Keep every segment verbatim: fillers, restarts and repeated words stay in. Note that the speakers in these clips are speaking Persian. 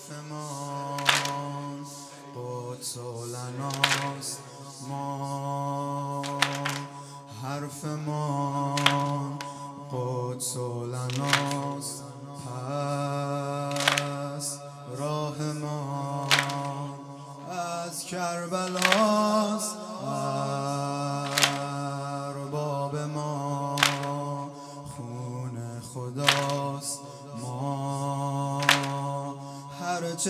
حرفمان قدس لناست، ما حرفمان قدس لناست. پس راه ما از کربلاست، ارباب ما خون خداست. ما هرچه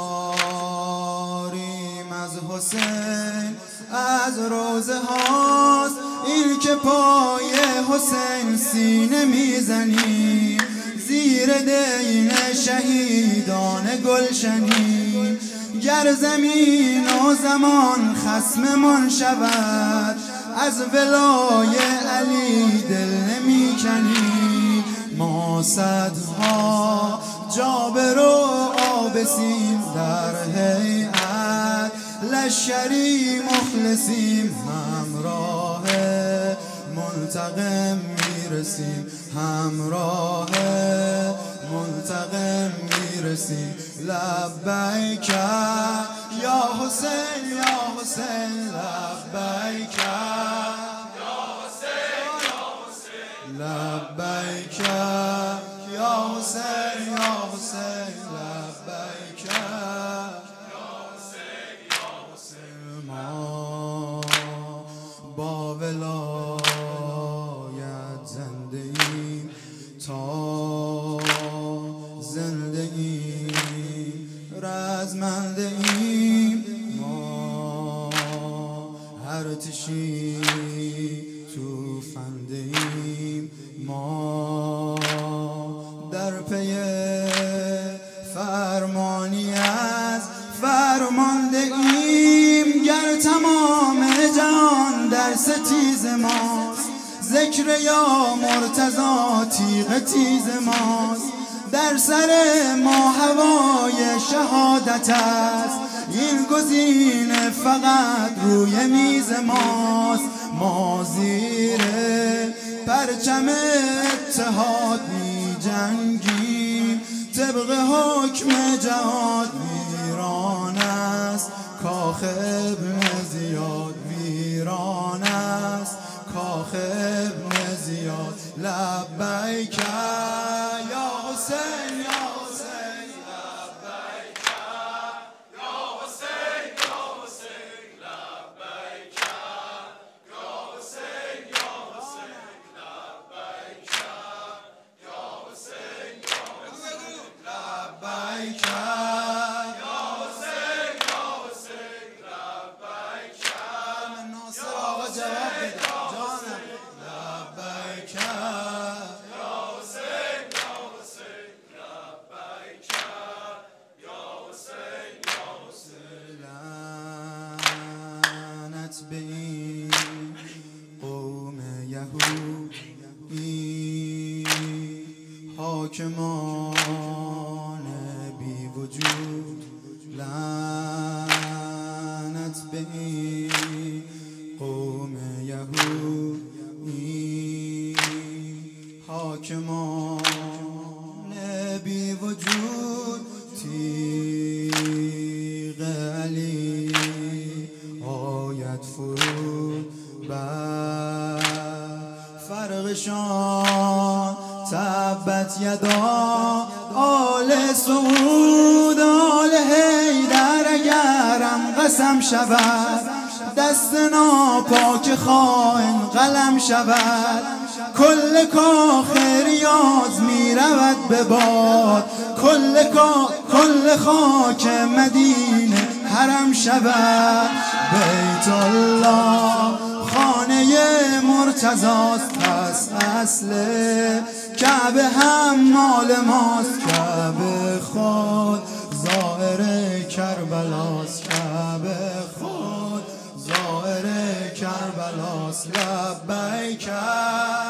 داریم از حسین از روزه هاست، این که پای حسین سینه میزنیم، زیر دین شهیدان گلشنیم. گر زمین و زمان خصممان شود، از ولای علی دل نمی کنیم. ما صدها جابر و آبسیم، در هیئت لشکری مخلصیم. همراه منتقم میرسیم، همراه منتقم میرسیم. لبیک یا حسین یا حسین، لبیک یا حسین یا حسین، لبیک یا حسین یا حسین، لبیک یا حسین یا حسین. ما با ولایت زنده ایم، تا زنده ایم رزمنده ایم. ما ارتشی توفنده ایم، ما در پی فرمانی از فرمانده ایم. گر تمام جهان در ستیز ماست، ذکر یا مرتضی تیغ تیز ماست. در سر ما هوای شهادت است، این گزینه فقط روی میز ماست. ما زیر پرچم اتحاد می جنگیم، طبق حکم جهاد. ویران است کاخ ابن زیاد، ویران است کاخ ابن زیاد. لبیک یا حسین یا حسین، لبیک یا حسین یا حسین، لبیک یا حسین یا حسین، لبیک یا حسین یا حسین، لبیک یا حسین یا حسین، لبیک. ناصر آقا جواب بده جانم. لبیک به این قوم یهودی، حاکمان بی وجود. لعنت به این قوم یهودی، حاکمان بی وجود. تیغ علی آید فرود بر فرقشان، تبت یدا آل سعود. آل حیدر اگرم قسم شود، دست ناپاک خائن قلم شود. کل کاخ ریاض می رود به باد، کل کل خاک مدینه حرم شود. بیت الله خانه مرتضاست، پس اصل کعبه هم مال ماست. کعبه خود زائر کربلاست، کعبه خود زائر کربلاست. لبیک